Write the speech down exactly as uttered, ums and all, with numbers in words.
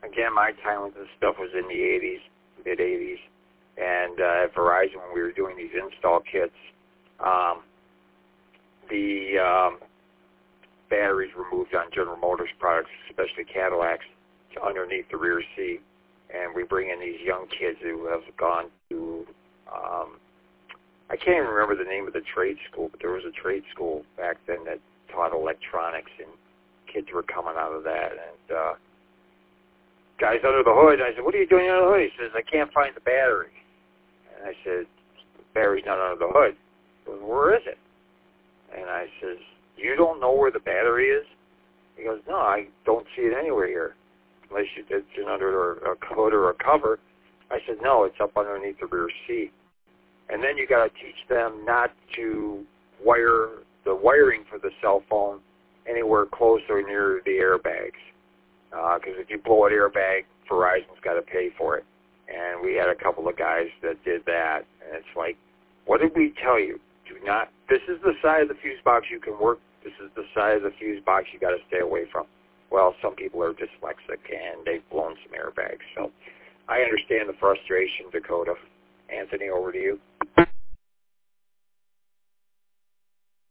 again, my time with this stuff was in the eighties, mid eighties, and uh, at Verizon when we were doing these install kits, um, the um, batteries were moved on General Motors products, especially Cadillacs, to underneath the rear seat, and we bring in these young kids who have gone to, um, I can't even remember the name of the trade school, but there was a trade school back then that taught electronics, and kids were coming out of that, and uh, guys under the hood, I said, what are you doing under the hood? He says, I can't find the battery. And I said, the battery's not under the hood. He goes, where is it? And I says, you don't know where the battery is? He goes, no, I don't see it anywhere here, unless you, it's under a hood or a cover. I said, no, it's up underneath the rear seat. And then you got to teach them not to wire the wiring for the cell phone anywhere close or near the airbags. Because uh, if you blow an airbag, Verizon's got to pay for it. And we had a couple of guys that did that. And it's like, what did we tell you? Do not, this is the side of the fuse box you can work. This is the side of the fuse box you got to stay away from. Well, some people are dyslexic, and they've blown some airbags. So I understand the frustration, Dakota. Anthony, over to you.